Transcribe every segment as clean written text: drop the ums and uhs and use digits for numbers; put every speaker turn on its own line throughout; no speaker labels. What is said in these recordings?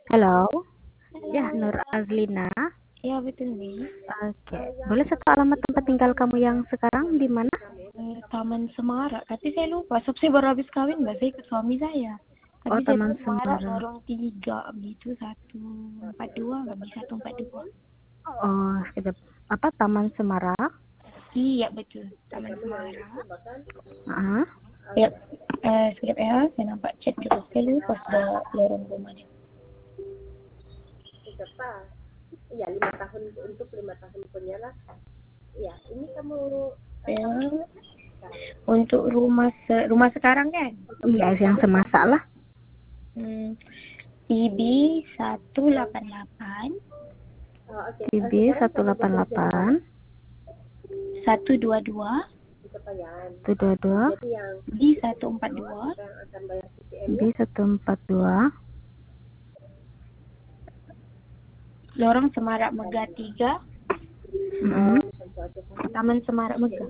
Halo, ya
Halo,
Nur Azlina.
ya betul nih.
Oke, boleh satu alamat tempat tinggal kamu yang sekarang di mana?
Taman Semarak. Tapi saya lupa, sebab saya baru habis kawin, Mbak. Saya ikut suami saya.
Oh,
Tapi saya tahu
Taman
Semarak
Sembara.
lorong 3 gitu, 142, lebih 142.
Oh, sekejap. Apa Taman Semarak?
Iya betul, Taman Semarak.
Ah,
Ya, sekejap ya, saya nampak chat dulu. Saya lupa sudah lorong rumahnya. Ya, untuk rumah sekarang kan?
iya, yang semasak lah.
Hmm, IB 188
TB 188
122
122
di 142
B 142
Lorong Semarak Megah 3
mm,
Taman Semarak Megah.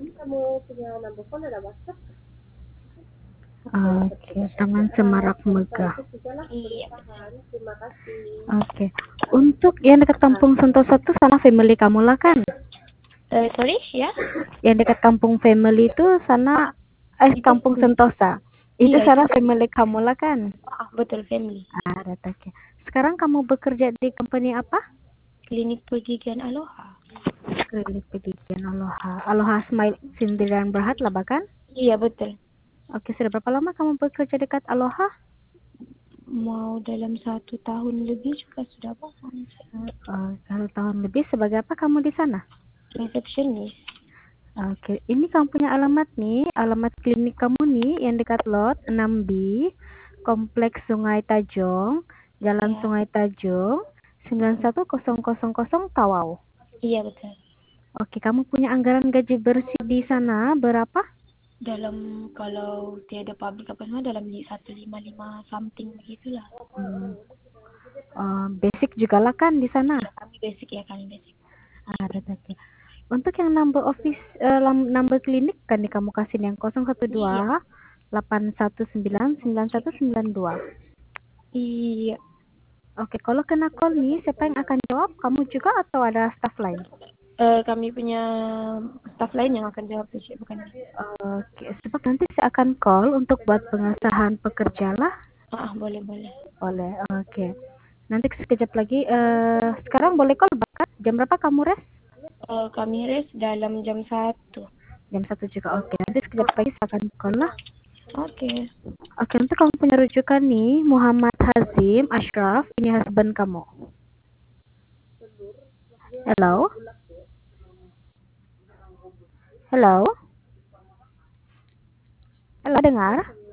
Oke, Taman Semarak Megah.
Iya.
Oke. Untuk yang dekat Kampung Sentosa itu sana family kamu lah kan?
Sorry ya.
Yang dekat Kampung Family itu sana
Itu
Kampung Sentosa. Itu
iya itu
sana family kamu lah kan?
betul family.
Ada oke. Sekarang kamu bekerja di company apa?
Klinik Pergigian Aloha.
Klinik Pendidikan Aloha. Aloha Smile Sindiran Berhad lah bahkan.
Iya betul.
Oke, sudah berapa lama kamu bekerja dekat Aloha?
Mau dalam 1 tahun lebih juga sudah paham.
1 tahun lebih. Sebagai apa kamu di sana?
Resepsionis.
Oke, ini kamu punya alamat nih, alamat klinik kamu nih yang dekat lot 6B, Kompleks Sungai Tajong, Jalan
Ya.
Sungai Tajong, 91000 Tawau.
Iya betul.
Oke, kamu punya anggaran gaji bersih di sana berapa?
Dalam kalau tiada public apa semua dalam 155 something begitulah.
Hmm, basic juga lah kan di sana.
Ya kami basic ya kami basic.
Ada oke. Untuk yang number office, number klinik kan di kamu kasih yang
Iya.
012 819 9192.
Iya.
Oke, kalau kena call nih, siapa yang akan jawab? Kamu juga atau ada staff lain?
Kami punya staff lain yang akan jawab bukan.
Oke, sebab nanti saya akan call untuk buat pengesahan pekerja lah.
Boleh boleh.
Boleh, oke. Nanti sekejap lagi, sekarang boleh call bahkan? Jam berapa kamu rest?
Kami rest dalam jam 1.
Jam 1 juga, oke. Nanti sekejap lagi saya akan call lah.
Oke.
Oke, nanti kamu punya rujukan nih, Muhammad Hazim Ashraf, ini husband kamu. Hello? Hello? Halo, dengar?